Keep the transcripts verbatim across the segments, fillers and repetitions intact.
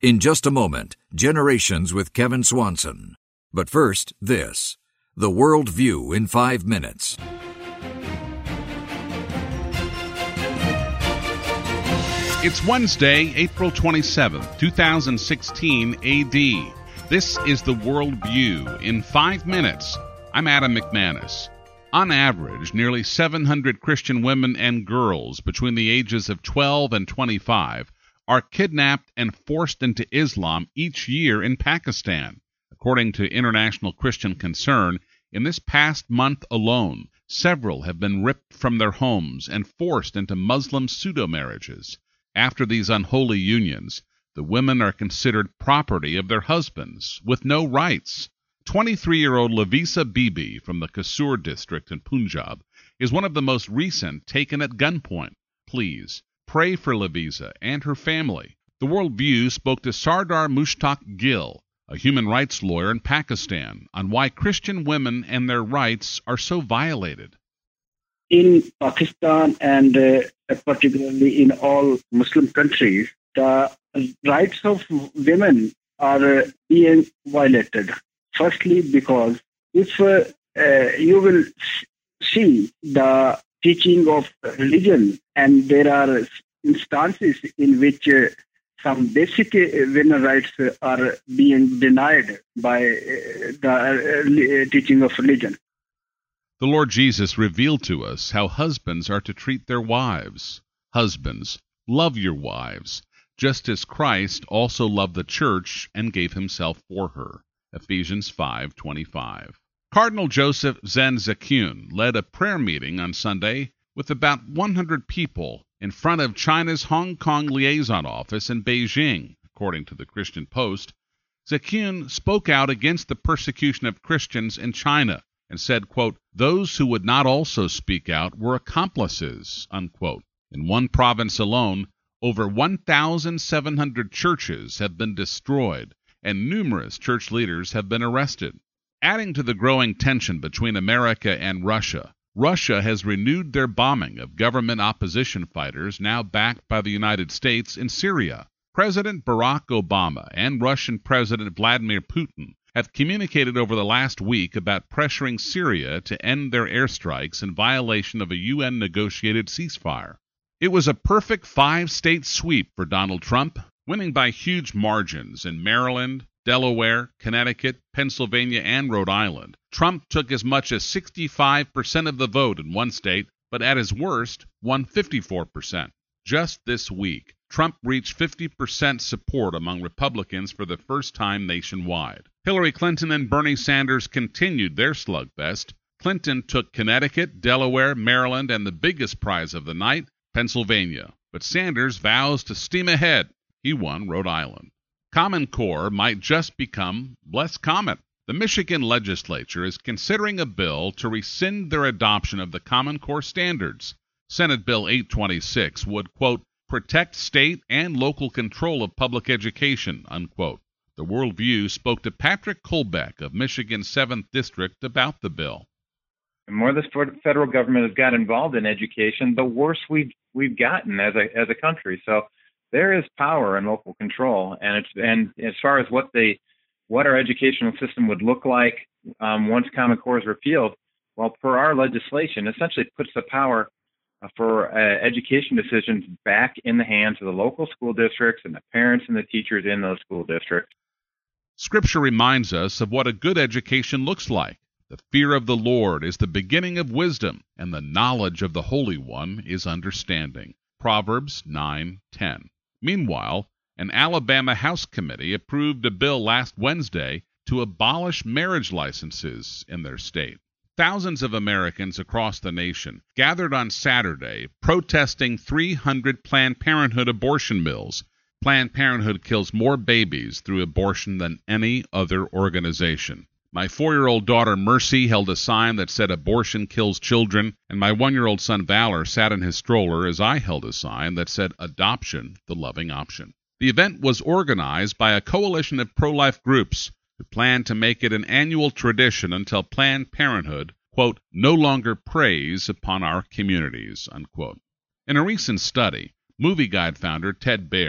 In just a moment, Generations with Kevin Swanson. But first, this. The World View in five minutes. It's Wednesday, April twenty-seventh, twenty sixteen A D. This is The World View in five minutes. I'm Adam McManus. On average, nearly seven hundred Christian women and girls between the ages of twelve and twenty-five are kidnapped and forced into Islam each year in Pakistan. According to International Christian Concern, in this past month alone, several have been ripped from their homes and forced into Muslim pseudo-marriages. After these unholy unions, the women are considered property of their husbands, with no rights. twenty-three-year-old Lavisa Bibi from the Kasur district in Punjab is one of the most recent taken at gunpoint. Please pray for Lavisa and her family. The World View spoke to Sardar Mushtaq Gill, a human rights lawyer in Pakistan, on why Christian women and their rights are so violated. In Pakistan and uh, particularly in all Muslim countries, the rights of women are uh, being violated. Firstly, because if uh, uh, you will see the teaching of religion, and there are instances in which uh, some basic uh, women rights uh, are being denied by uh, the uh, teaching of religion. The Lord Jesus revealed to us how husbands are to treat their wives. Husbands, love your wives, just as Christ also loved the church and gave himself for her. Ephesians five twenty-five. Cardinal Joseph Zen Zakyun led a prayer meeting on Sunday with about one hundred people in front of China's Hong Kong liaison office in Beijing, according to the Christian Post. Zakyun spoke out against the persecution of Christians in China and said, quote, "Those who would not also speak out were accomplices," unquote. In one province alone, over one thousand seven hundred churches have been destroyed, and numerous church leaders have been arrested. Adding to the growing tension between America and Russia, Russia has renewed their bombing of government opposition fighters now backed by the United States in Syria. President Barack Obama and Russian President Vladimir Putin have communicated over the last week about pressuring Syria to end their airstrikes in violation of a U N-negotiated ceasefire. It was a perfect five-state sweep for Donald Trump, winning by huge margins in Maryland, Delaware, Connecticut, Pennsylvania, and Rhode Island. Trump took as much as sixty-five percent of the vote in one state, but at his worst, won fifty-four percent. Just this week, Trump reached fifty percent support among Republicans for the first time nationwide. Hillary Clinton and Bernie Sanders continued their slugfest. Clinton took Connecticut, Delaware, Maryland, and the biggest prize of the night, Pennsylvania. But Sanders vows to steam ahead. He won Rhode Island. Common Core might just become less common. The Michigan legislature is considering a bill to rescind their adoption of the Common Core standards. Senate Bill eight twenty-six would, quote, protect state and local control of public education, unquote. The World View spoke to Patrick Kolbeck of Michigan's seventh District about the bill. The more the federal government has got involved in education, the worse we've, we've gotten as a as a country. So there is power in local control, and it's and as far as what the what our educational system would look like um, once Common Core is repealed, well, per our legislation, essentially puts the power uh, for uh, education decisions back in the hands of the local school districts and the parents and the teachers in those school districts. Scripture reminds us of what a good education looks like. The fear of the Lord is the beginning of wisdom, and the knowledge of the Holy One is understanding. Proverbs nine ten. Meanwhile, an Alabama House committee approved a bill last Wednesday to abolish marriage licenses in their state. Thousands of Americans across the nation gathered on Saturday protesting three hundred Planned Parenthood abortion mills. Planned Parenthood kills more babies through abortion than any other organization. My four-year-old daughter Mercy held a sign that said abortion kills children, and my one-year-old son Valor sat in his stroller as I held a sign that said adoption, the loving option. The event was organized by a coalition of pro-life groups who plan to make it an annual tradition until Planned Parenthood, quote, no longer preys upon our communities, unquote. In a recent study, Movie Guide founder Ted Baer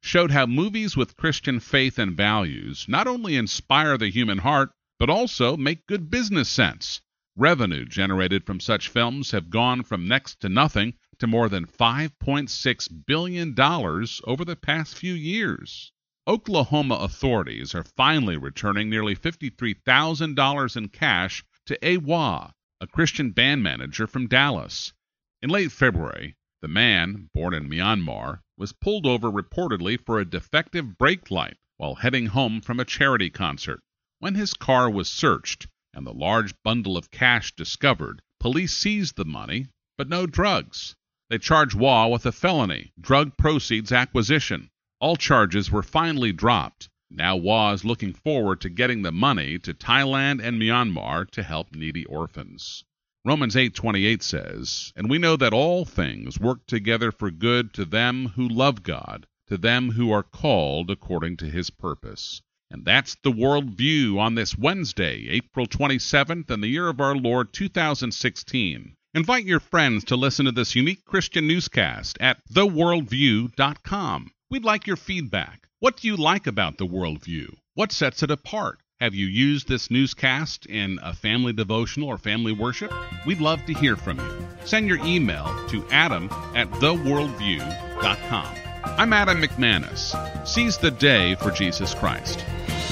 showed how movies with Christian faith and values not only inspire the human heart, but also make good business sense. Revenue generated from such films have gone from next to nothing to more than five point six billion dollars over the past few years. Oklahoma authorities are finally returning nearly fifty-three thousand dollars in cash to Awa, a Christian band manager from Dallas. In late February, the man, born in Myanmar, was pulled over reportedly for a defective brake light while heading home from a charity concert. When his car was searched and the large bundle of cash discovered, police seized the money, but no drugs. They charged Wah with a felony, drug proceeds acquisition. All charges were finally dropped. Now Wah is looking forward to getting the money to Thailand and Myanmar to help needy orphans. Romans eight twenty-eight says, "And we know that all things work together for good to them who love God, to them who are called according to his purpose." And that's the World View on this Wednesday, April twenty-seventh, in the year of our Lord two thousand sixteen. Invite your friends to listen to this unique Christian newscast at the world view dot com. We'd like your feedback. What do you like about the World View? What sets it apart? Have you used this newscast in a family devotional or family worship? We'd love to hear from you. Send your email to adam at the world view dot com. I'm Adam McManus. Seize the day for Jesus Christ.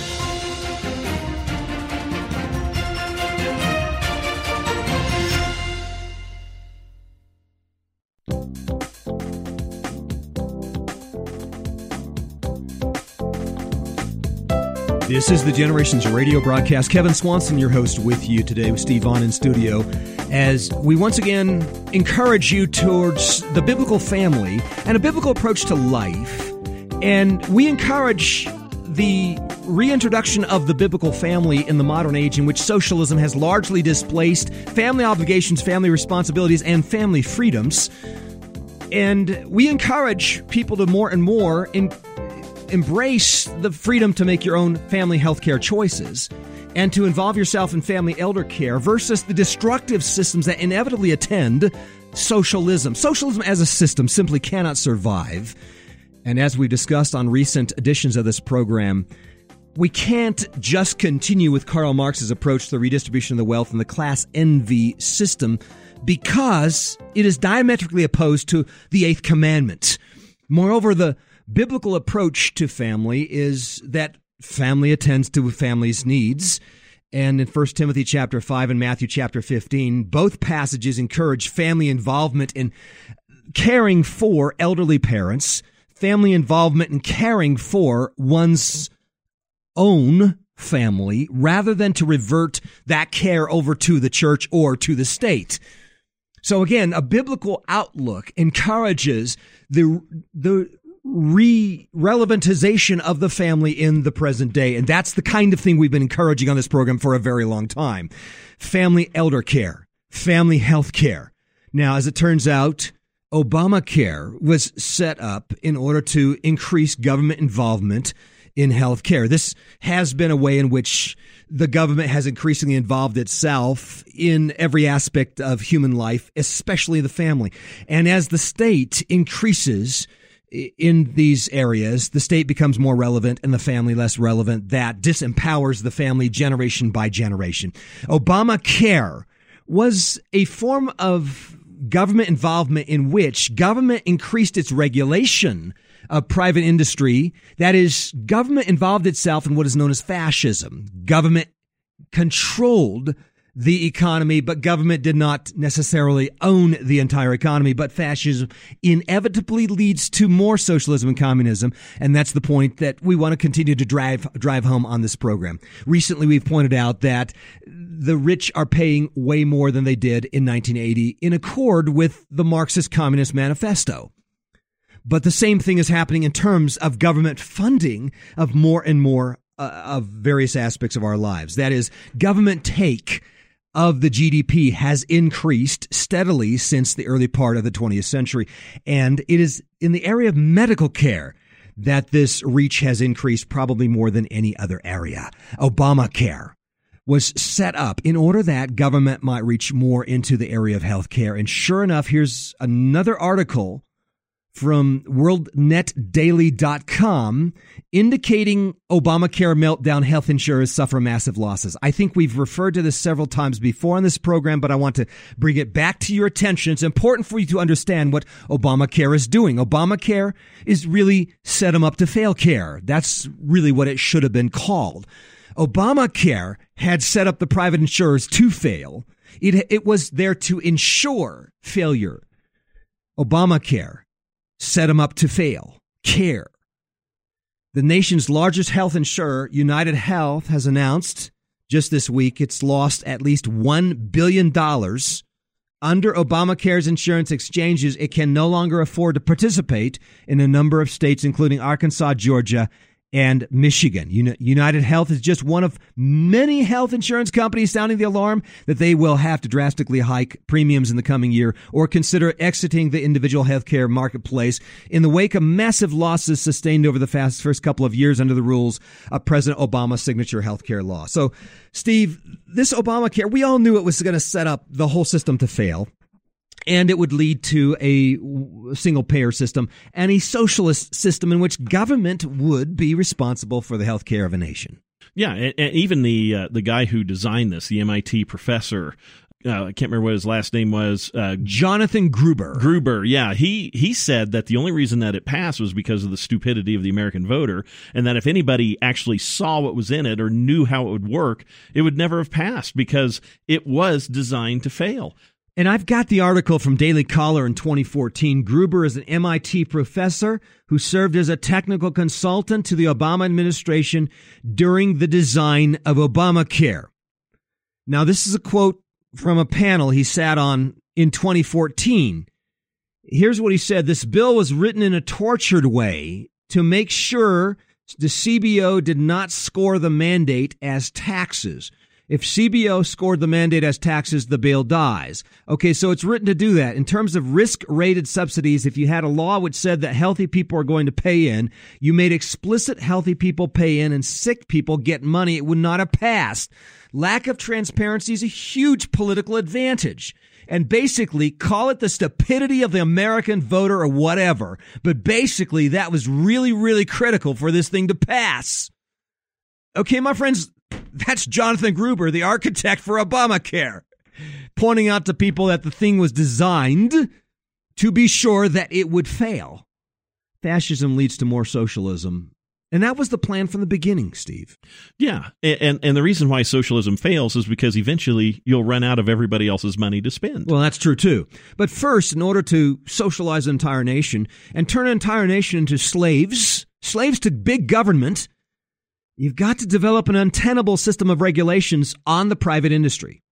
This is the Generations Radio broadcast. Kevin Swanson, your host, with you today with Steve Vaughn in studio, as we once again encourage you towards the biblical family and a biblical approach to life. And we encourage the reintroduction of the biblical family in the modern age in which socialism has largely displaced family obligations, family responsibilities, and family freedoms. And we encourage people to more and more in embrace the freedom to make your own family health care choices and to involve yourself in family elder care versus the destructive systems that inevitably attend socialism. Socialism as a system simply cannot survive. And as we discussed on recent editions of this program, we can't just continue with Karl Marx's approach to the redistribution of the wealth and the class envy system because it is diametrically opposed to the Eighth Commandment. Moreover, the biblical approach to family is that family attends to family's needs. And in First Timothy chapter five and Matthew chapter fifteen, both passages encourage family involvement in caring for elderly parents, family involvement in caring for one's own family, rather than to revert that care over to the church or to the state. So again, a biblical outlook encourages the the re-relevantization of the family in the present day. And that's the kind of thing we've been encouraging on this program for a very long time. Family elder care, family health care. Now, as it turns out, Obamacare was set up in order to increase government involvement in health care. This has been a way in which the government has increasingly involved itself in every aspect of human life, especially the family. And as the state increases in these areas, the state becomes more relevant and the family less relevant. That disempowers the family generation by generation. Obamacare was a form of government involvement in which government increased its regulation of private industry. That is, government involved itself in what is known as fascism. Government controlled the economy, but government did not necessarily own the entire economy. But fascism inevitably leads to more socialism and communism, and that's the point that we want to continue to drive drive home on this program. Recently, we've pointed out that the rich are paying way more than they did in nineteen eighty, in accord with the Marxist Communist Manifesto. But the same thing is happening in terms of government funding of more and more uh, of various aspects of our lives. That is, government take of the G D P has increased steadily since the early part of the twentieth century. And it is in the area of medical care that this reach has increased probably more than any other area. Obamacare was set up in order that government might reach more into the area of health care. And sure enough, here's another article from world net daily dot com indicating Obamacare meltdown, health insurers suffer massive losses. I think we've referred to this several times before on this program, but I want to bring it back to your attention. It's important for you to understand what Obamacare is doing. Obamacare is really set them up to fail care. That's really what it should have been called. Obamacare had set up the private insurers to fail. It, it was there to ensure failure. Obamacare set them up to fail. Care. The nation's largest health insurer, United Health, has announced just this week it's lost at least one billion dollars. Under Obamacare's insurance exchanges, it can no longer afford to participate in a number of states, including Arkansas, Georgia, and Michigan. United Health is just one of many health insurance companies sounding the alarm that they will have to drastically hike premiums in the coming year or consider exiting the individual healthcare marketplace in the wake of massive losses sustained over the fast first couple of years under the rules of President Obama's signature healthcare law. So, Steve, this Obamacare, we all knew it was going to set up the whole system to fail. And it would lead to a single payer system and a socialist system in which government would be responsible for the health care of a nation. Yeah, and, and even the uh, the guy who designed this, the M I T professor, uh, I can't remember what his last name was. Uh, Jonathan Gruber. Gruber, yeah. He, he said that the only reason that it passed was because of the stupidity of the American voter, and that if anybody actually saw what was in it or knew how it would work, it would never have passed because it was designed to fail. And I've got the article from Daily Caller in twenty fourteen. Gruber is an M I T professor who served as a technical consultant to the Obama administration during the design of Obamacare. Now, this is a quote from a panel he sat on in twenty fourteen. Here's what he said. This bill was written in a tortured way to make sure the C B O did not score the mandate as taxes. If C B O scored the mandate as taxes, the bill dies. Okay, so it's written to do that. In terms of risk-rated subsidies, if you had a law which said that healthy people are going to pay in, you made explicit healthy people pay in and sick people get money, it would not have passed. Lack of transparency is a huge political advantage. And basically, call it the stupidity of the American voter or whatever, but basically that was really, really critical for this thing to pass. Okay, my friends, that's Jonathan Gruber, the architect for Obamacare, pointing out to people that the thing was designed to be sure that it would fail. Fascism leads to more socialism. And that was the plan from the beginning, Steve. Yeah, and and the reason why socialism fails is because eventually you'll run out of everybody else's money to spend. Well, that's true, too. But first, in order to socialize an entire nation and turn an entire nation into slaves, slaves to big government, you've got to develop an untenable system of regulations on the private industry.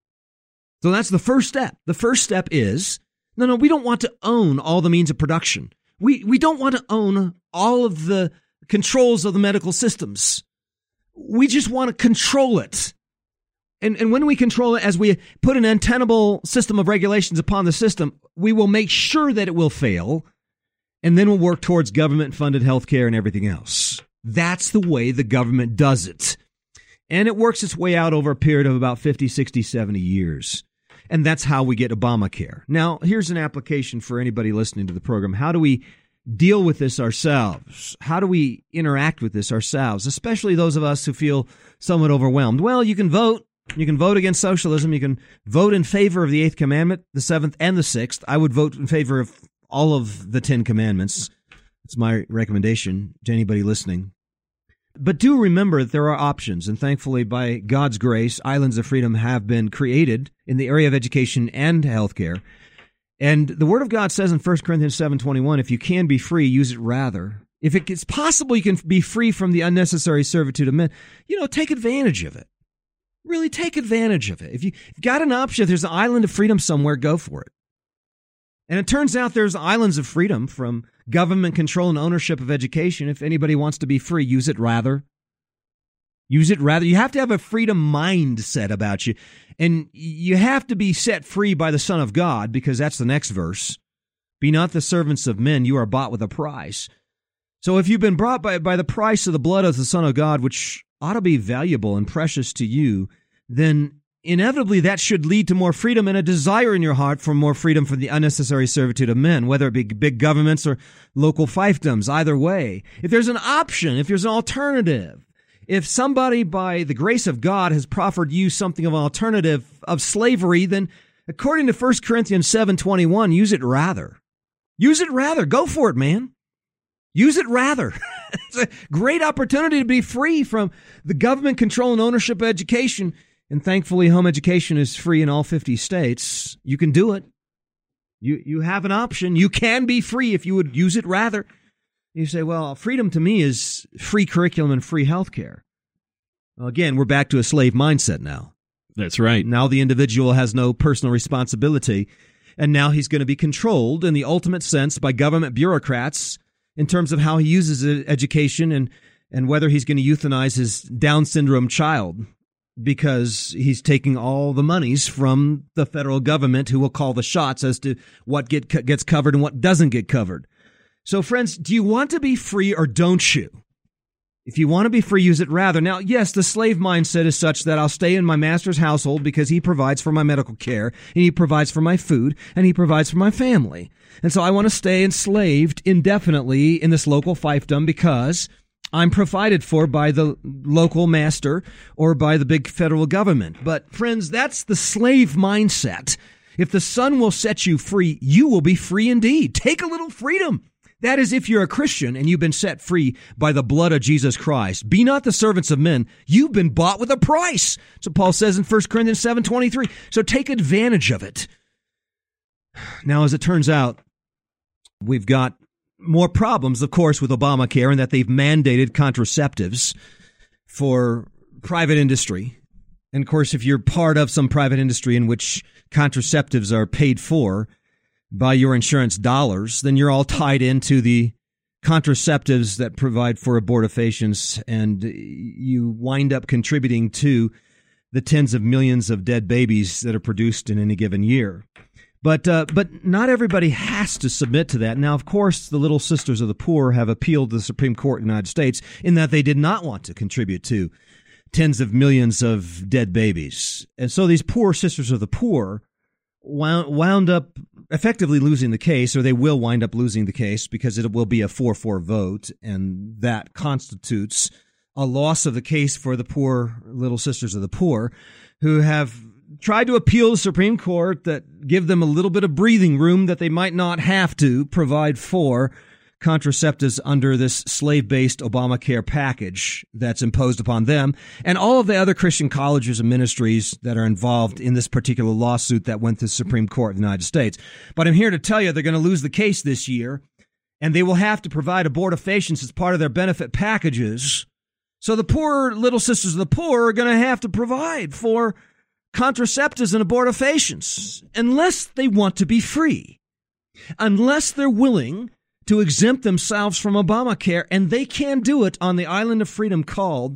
So that's the first step. The first step is, no, no, we don't want to own all the means of production. We we don't want to own all of the controls of the medical systems. We just want to control it. And and when we control it, as we put an untenable system of regulations upon the system, we will make sure that it will fail, and then we'll work towards government-funded health care and everything else. That's the way the government does it. And it works its way out over a period of about fifty, sixty, seventy years. And that's how we get Obamacare. Now, here's an application for anybody listening to the program. How do we deal with this ourselves? How do we interact with this ourselves, especially those of us who feel somewhat overwhelmed? Well, you can vote. You can vote against socialism. You can vote in favor of the Eighth Commandment, the Seventh, and the Sixth. I would vote in favor of all of the Ten Commandments. It's my recommendation to anybody listening. But do remember that there are options, and thankfully, by God's grace, islands of freedom have been created in the area of education and healthcare. And the Word of God says in First Corinthians seven twenty-one, if you can be free, use it rather. If it's possible you can be free from the unnecessary servitude of men, you know, take advantage of it. Really take advantage of it. If you've got an option, if there's an island of freedom somewhere, go for it. And it turns out there's islands of freedom from government control and ownership of education. If anybody wants to be free, use it rather. Use it rather. You have to have a freedom mindset about you. And you have to be set free by the Son of God, because that's the next verse. Be not the servants of men, you are bought with a price. So if you've been brought by, by the price of the blood of the Son of God, which ought to be valuable and precious to you, then inevitably that should lead to more freedom and a desire in your heart for more freedom from the unnecessary servitude of men, whether it be big governments or local fiefdoms, either way. If there's an option, if there's an alternative, if somebody by the grace of God has proffered you something of an alternative of slavery, then according to First Corinthians seven twenty-one, use it rather. Use it rather. Go for it, man. Use it rather. It's a great opportunity to be free from the government control and ownership of education. And thankfully, home education is free in all fifty states. You can do it. You you have an option. You can be free if you would use it rather. You say, well, freedom to me is free curriculum and free health care. Well, again, we're back to a slave mindset now. That's right. Now the individual has no personal responsibility, and now he's going to be controlled in the ultimate sense by government bureaucrats in terms of how he uses education and, and whether he's going to euthanize his Down syndrome child, because he's taking all the monies from the federal government, who will call the shots as to what get, gets covered and what doesn't get covered. So, friends, do you want to be free or don't you? If you want to be free, use it rather. Now, yes, the slave mindset is such that I'll stay in my master's household because he provides for my medical care, and he provides for my food, and he provides for my family. And so I want to stay enslaved indefinitely in this local fiefdom because I'm provided for by the local master or by the big federal government. But friends, that's the slave mindset. If the Son will set you free, you will be free indeed. Take a little freedom. That is, if you're a Christian and you've been set free by the blood of Jesus Christ. Be not the servants of men. You've been bought with a price. So Paul says in First Corinthians seven twenty-three. So take advantage of it. Now, as it turns out, we've got more problems, of course, with Obamacare, in that they've mandated contraceptives for private industry. And, of course, if you're part of some private industry in which contraceptives are paid for by your insurance dollars, then you're all tied into the contraceptives that provide for abortifacients, and you wind up contributing to the tens of millions of dead babies that are produced in any given year. But uh, but not everybody has to submit to that. Now, of course, the Little Sisters of the Poor have appealed to the Supreme Court of the United States in that they did not want to contribute to tens of millions of dead babies. And so these poor Sisters of the Poor wound, wound up effectively losing the case, or they will wind up losing the case, because it will be a four four vote, and that constitutes a loss of the case for the poor Little Sisters of the Poor, who have tried to appeal to the Supreme Court that give them a little bit of breathing room that they might not have to provide for contraceptives under this slave-based Obamacare package that's imposed upon them, and all of the other Christian colleges and ministries that are involved in this particular lawsuit that went to the Supreme Court of the United States. But I'm here to tell you they're going to lose the case this year, and they will have to provide abortifacients as part of their benefit packages. So the poor Little Sisters of the Poor are going to have to provide for contraceptives and abortifacients unless they want to be free, unless they're willing to exempt themselves from Obamacare, and they can do it on the island of freedom called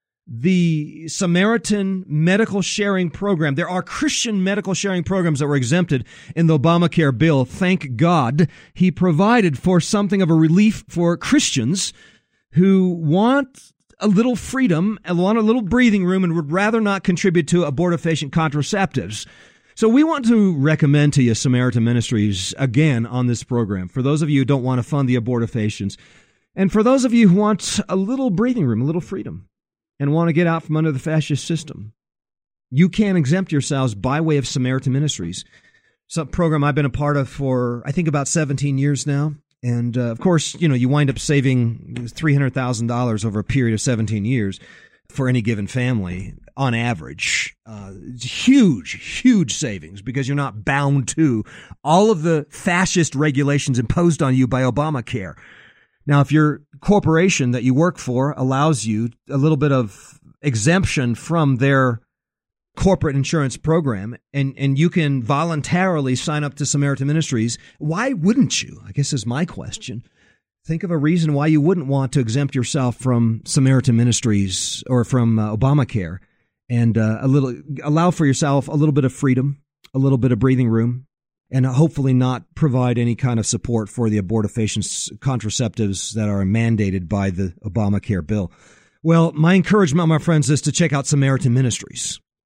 the Samaritan Medical Sharing Program. There are Christian medical sharing programs that were exempted in the Obamacare bill. Thank God he provided for something of a relief for Christians who want a little freedom and want a little breathing room and would rather not contribute to abortifacient contraceptives. So we want to recommend to you Samaritan Ministries again on this program. For those of you who don't want to fund the abortifacients, and for those of you who want a little breathing room, a little freedom, and want to get out from under the fascist system, you can exempt yourselves by way of Samaritan Ministries. It's a program I've been a part of for, I think, about seventeen years now. And, uh, of course, you know, you wind up saving three hundred thousand dollars over a period of seventeen years for any given family on average. Uh, it's huge, huge savings, because you're not bound to all of the fascist regulations imposed on you by Obamacare. Now, if your corporation that you work for allows you a little bit of exemption from their corporate insurance program, and, and you can voluntarily sign up to Samaritan Ministries, why wouldn't you? I guess is my question. Think of a reason why you wouldn't want to exempt yourself from Samaritan Ministries or from uh, Obamacare, and uh, a little allow for yourself a little bit of freedom, a little bit of breathing room, and hopefully not provide any kind of support for the abortifacient contraceptives that are mandated by the Obamacare bill. Well, my encouragement, my friends, is to check out Samaritan Ministries.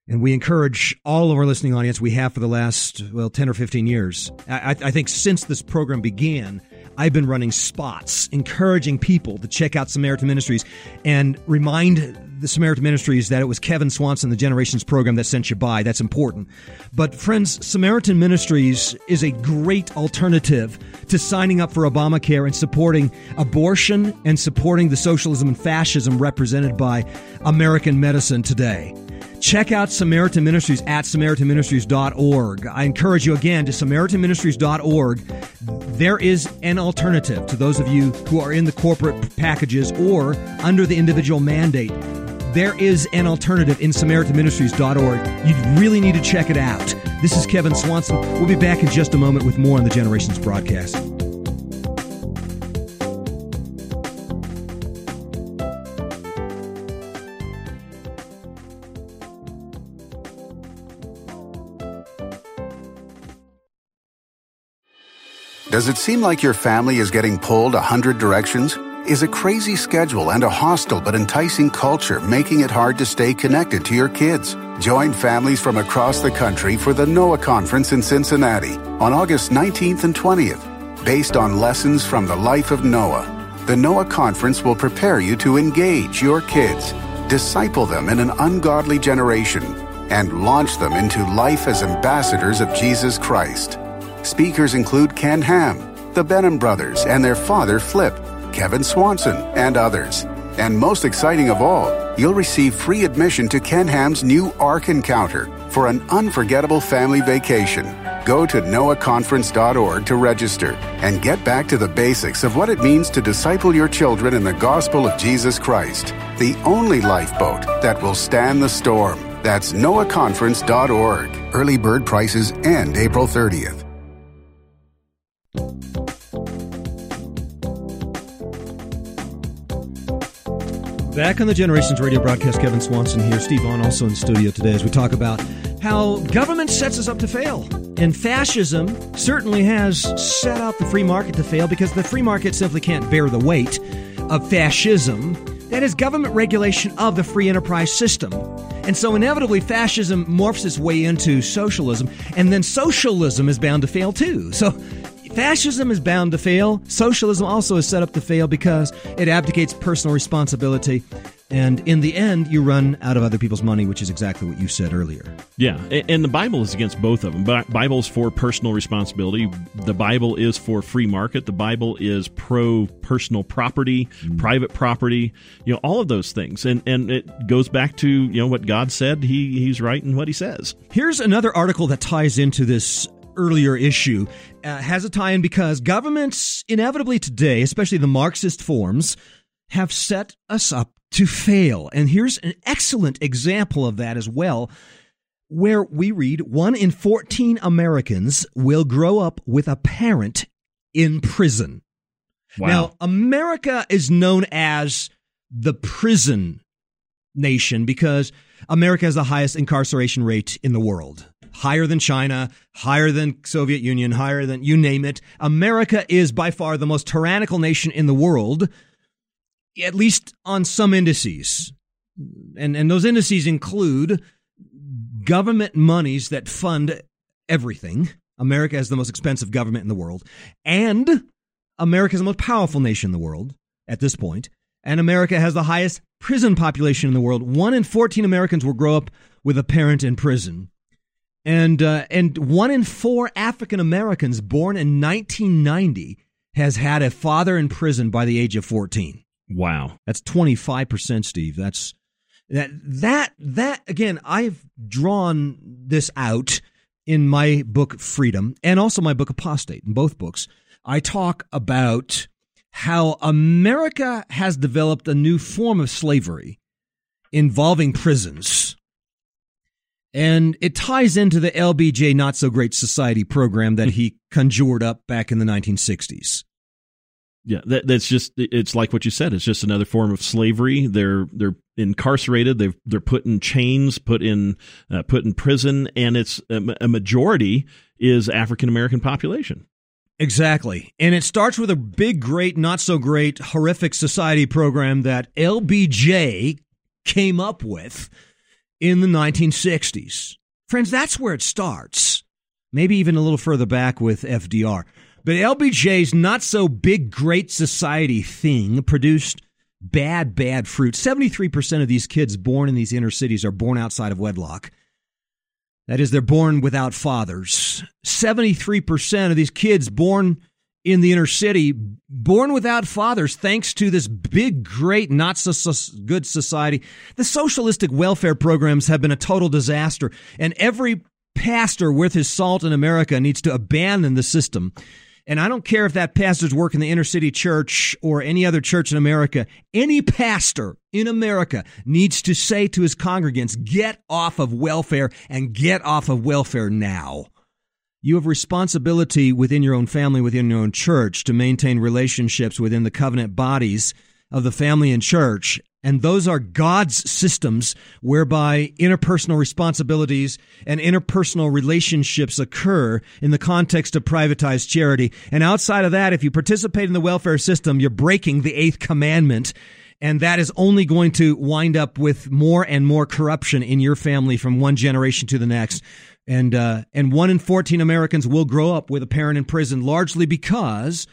And we encourage all of our listening audience, we have for the last, well, ten or fifteen years. I, I think since this program began, I've been running spots, encouraging people to check out Samaritan Ministries and remind the Samaritan Ministries that it was Kevin Swanson, the Generations program, that sent you by. That's important. But friends, Samaritan Ministries is a great alternative to signing up for Obamacare and supporting abortion and supporting the socialism and fascism represented by American medicine today. Check out Samaritan Ministries at samaritan ministries dot org. I encourage you again to samaritan ministries dot org. There is an alternative to those of you who are in the corporate packages or under the individual mandate. There is an alternative in samaritan ministries dot org. You really need to check it out. This is Kevin Swanson. We'll be back in just a moment with more on the Generations broadcast. Does it seem like your family is getting pulled a hundred directions? Is a crazy schedule and a hostile but enticing culture making it hard to stay connected to your kids? Join families from across the country for the Noah Conference in Cincinnati on August nineteenth and twentieth. Based on lessons from the life of Noah, the Noah Conference will prepare you to engage your kids, disciple them in an ungodly generation, and launch them into life as ambassadors of Jesus Christ. Speakers include Ken Ham, the Benham brothers and their father Flip, Kevin Swanson, and others. And most exciting of all, you'll receive free admission to Ken Ham's new Ark Encounter for an unforgettable family vacation. Go to noah conference dot org to register and get back to the basics of what it means to disciple your children in the gospel of Jesus Christ, the only lifeboat that will stand the storm. That's noah conference dot org. Early bird prices end April thirtieth. Back on the Generations radio broadcast, Kevin Swanson here. Steve Vaughn also in the studio today as we talk about how government sets us up to fail. And fascism certainly has set out the free market to fail because the free market simply can't bear the weight of fascism. That is government regulation of the free enterprise system. And so inevitably fascism morphs its way into socialism, and then socialism is bound to fail too. So fascism is bound to fail. Socialism also is set up to fail because it abdicates personal responsibility. And in the end, you run out of other people's money, which is exactly what you said earlier. Yeah, and the Bible is against both of them. The Bible is for personal responsibility. The Bible is for free market. The Bible is pro-personal property, mm. private property, you know, all of those things. And and it goes back to, you know, what God said. He He's right in what he says. Here's another article that ties into this earlier issue. Uh, has a tie-in because governments inevitably today, especially the Marxist forms, have set us up to fail. And here's an excellent example of that as well, where we read one in fourteen Americans will grow up with a parent in prison. Wow. Now, America is known as the prison nation because America has the highest incarceration rate in the world. Higher than China, higher than Soviet Union, higher than you name it. America is by far the most tyrannical nation in the world, at least on some indices. And, and those indices include government monies that fund everything. America has the most expensive government in the world. And America is the most powerful nation in the world at this point. And America has the highest prison population in the world. One in fourteen Americans will grow up with a parent in prison. And uh, and one in four African Americans born in nineteen ninety has had a father in prison by the age of fourteen. Wow, that's twenty-five percent, Steve. That's that that that again. I've drawn this out in my book Freedom and also my book Apostate. In both books, I talk about how America has developed a new form of slavery involving prisons. And it ties into the L B J Not So Great Society program that he conjured up back in the nineteen sixties. Yeah, that, that's just, it's like what you said. It's just another form of slavery. They're they're incarcerated. They've, they're put in chains, put in uh, put in prison, and it's a, a majority is African American population. Exactly. And it starts with a big, great, not so great, horrific society program that L B J came up with in the nineteen sixties. Friends, that's where it starts. Maybe even a little further back with F D R. But L B J's not-so-big, great society thing produced bad, bad fruit. seventy-three percent of these kids born in these inner cities are born outside of wedlock. That is, they're born without fathers. seventy-three percent of these kids born in the inner city, born without fathers, thanks to this big, great, not-so-good society. The socialistic welfare programs have been a total disaster, and every pastor worth his salt in America needs to abandon the system. And I don't care if that pastor's work in the inner city church or any other church in America. Any pastor in America needs to say to his congregants, get off of welfare and get off of welfare now. You have responsibility within your own family, within your own church, to maintain relationships within the covenant bodies of the family and church. And those are God's systems whereby interpersonal responsibilities and interpersonal relationships occur in the context of privatized charity. And outside of that, if you participate in the welfare system, you're breaking the eighth commandment. And that is only going to wind up with more and more corruption in your family from one generation to the next. And uh, and one in fourteen Americans will grow up with a parent in prison, largely because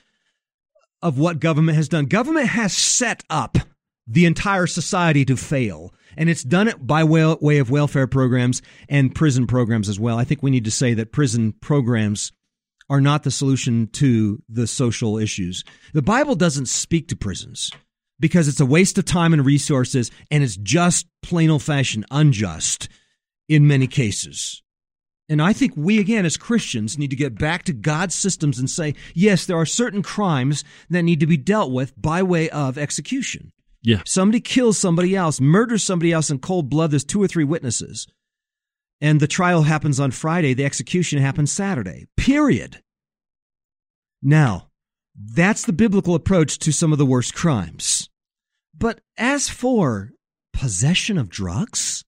of what government has done. Government has set up the entire society to fail, and it's done it by way, way of welfare programs and prison programs as well. I think we need to say that prison programs are not the solution to the social issues. The Bible doesn't speak to prisons because it's a waste of time and resources, and it's just plain old-fashioned unjust in many cases. And I think we, again, as Christians, need to get back to God's systems and say, yes, there are certain crimes that need to be dealt with by way of execution. Yeah. Somebody kills somebody else, murders somebody else in cold blood. There's two or three witnesses. And the trial happens on Friday. The execution happens Saturday. Period. Now, that's the biblical approach to some of the worst crimes. But as for possession of drugs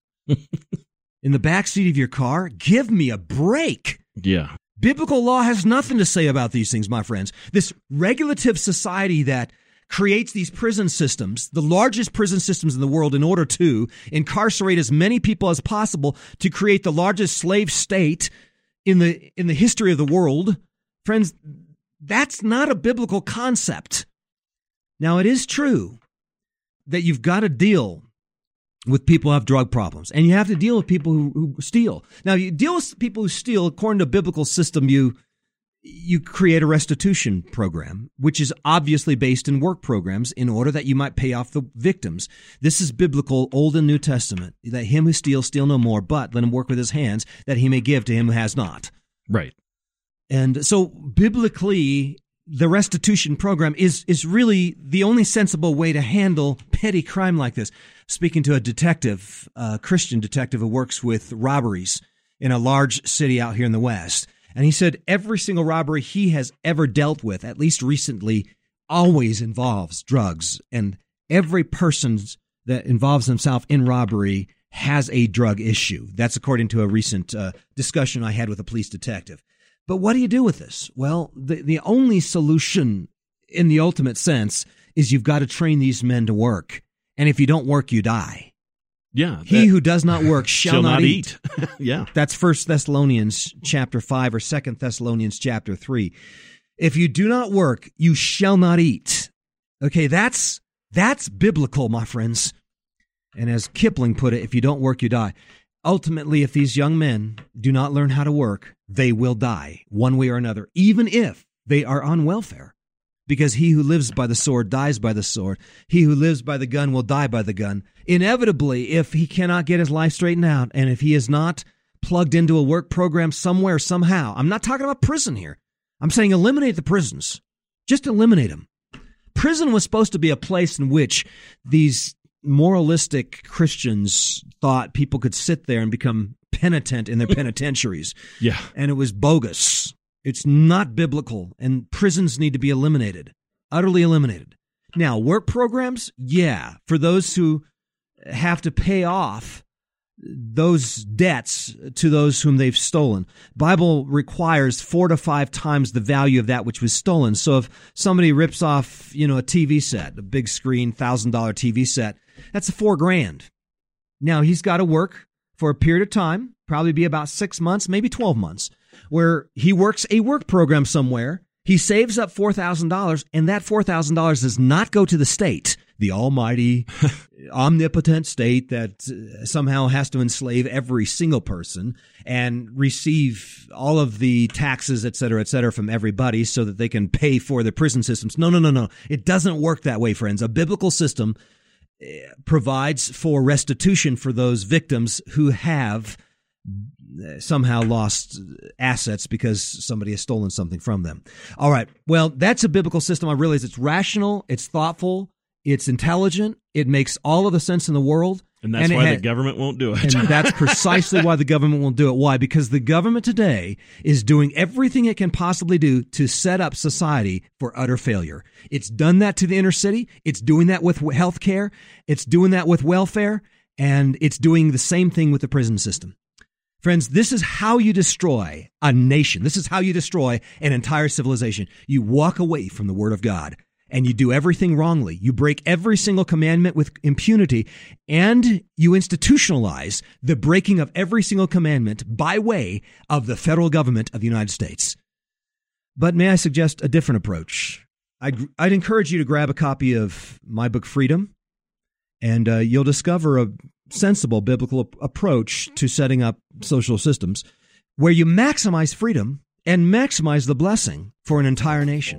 in the backseat of your car, give me a break. Yeah. Biblical law has nothing to say about these things, my friends. This regulative society that creates these prison systems, the largest prison systems in the world, in order to incarcerate as many people as possible to create the largest slave state in the in the history of the world. Friends, that's not a biblical concept. Now, it is true that you've got to deal with people who have drug problems, and you have to deal with people who, who steal. Now, you deal with people who steal, according to a biblical system, you you create a restitution program, which is obviously based in work programs in order that you might pay off the victims. This is biblical, Old and New Testament, that him who steals, steal no more, but let him work with his hands, that he may give to him who has not. Right. And so biblically, the restitution program is is really the only sensible way to handle petty crime like this. Speaking to a detective, a Christian detective who works with robberies in a large city out here in the West, and he said every single robbery he has ever dealt with, at least recently, always involves drugs. And every person that involves himself in robbery has a drug issue. That's according to a recent uh, discussion I had with a police detective. But what do you do with this? Well, the, the only solution in the ultimate sense is you've got to train these men to work. And if you don't work, you die. Yeah. That, he who does not work shall, shall not, not eat. eat. Yeah. That's First Thessalonians chapter five or Second Thessalonians chapter three. If you do not work, you shall not eat. Okay, that's that's biblical, my friends. And as Kipling put it, if you don't work, you die. Ultimately, if these young men do not learn how to work, they will die one way or another, even if they are on welfare. Because he who lives by the sword dies by the sword. He who lives by the gun will die by the gun. Inevitably, if he cannot get his life straightened out, and if he is not plugged into a work program somewhere, somehow, I'm not talking about prison here. I'm saying eliminate the prisons. Just eliminate them. Prison was supposed to be a place in which these moralistic Christians thought people could sit there and become penitent in their penitentiaries. Yeah. And it was bogus. It's not biblical, and prisons need to be eliminated, utterly eliminated. Now, work programs, yeah, for those who have to pay off those debts to those whom they've stolen. Bible requires four to five times the value of that which was stolen. So if somebody rips off, you know, a T V set, a big screen, one thousand dollars T V set, that's a four grand. Now, he's got to work for a period of time, probably be about six months, maybe twelve months, where he works a work program somewhere. He saves up four thousand dollars, and that four thousand dollars does not go to the state, the almighty, omnipotent state that somehow has to enslave every single person and receive all of the taxes, et cetera, et cetera, from everybody so that they can pay for the prison systems. No, no, no, no. It doesn't work that way, friends. A biblical system provides for restitution for those victims who have somehow lost assets because somebody has stolen something from them. All right. Well, that's a biblical system. I realize it's rational, it's thoughtful, it's intelligent, it makes all of the sense in the world. And that's and why ha- the government won't do it. And that's precisely why the government won't do it. Why? Because the government today is doing everything it can possibly do to set up society for utter failure. It's done that to the inner city. It's doing that with health care. It's doing that with welfare. And it's doing the same thing with the prison system. Friends, this is how you destroy a nation. This is how you destroy an entire civilization. You walk away from the Word of God and you do everything wrongly. You break every single commandment with impunity, and you institutionalize the breaking of every single commandment by way of the federal government of the United States. But may I suggest a different approach? I'd, I'd encourage you to grab a copy of my book, Freedom, and uh, you'll discover a sensible biblical approach to setting up social systems where you maximize freedom and maximize the blessing for an entire nation.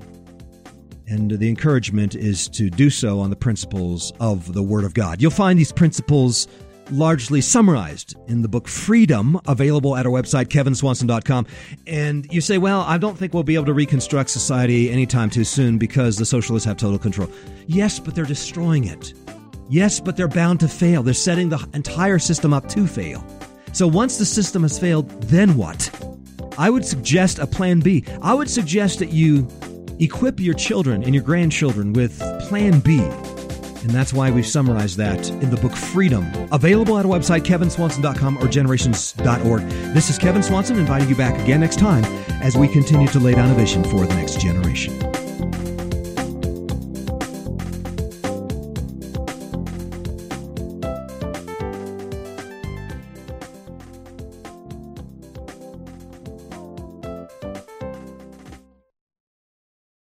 And the encouragement is to do so on the principles of the Word of God. You'll find these principles largely summarized in the book Freedom, available at our website, kevin swanson dot com. And you say, well, I don't think we'll be able to reconstruct society anytime too soon because the socialists have total control. Yes, but they're destroying it. Yes, but they're bound to fail. They're setting the entire system up to fail. So once the system has failed, then what? I would suggest a plan B. I would suggest that you equip your children and your grandchildren with plan B. And that's why we've summarized that in the book Freedom, available at our website, kevin swanson dot com or generations dot org. This is Kevin Swanson inviting you back again next time as we continue to lay down a vision for the next generation.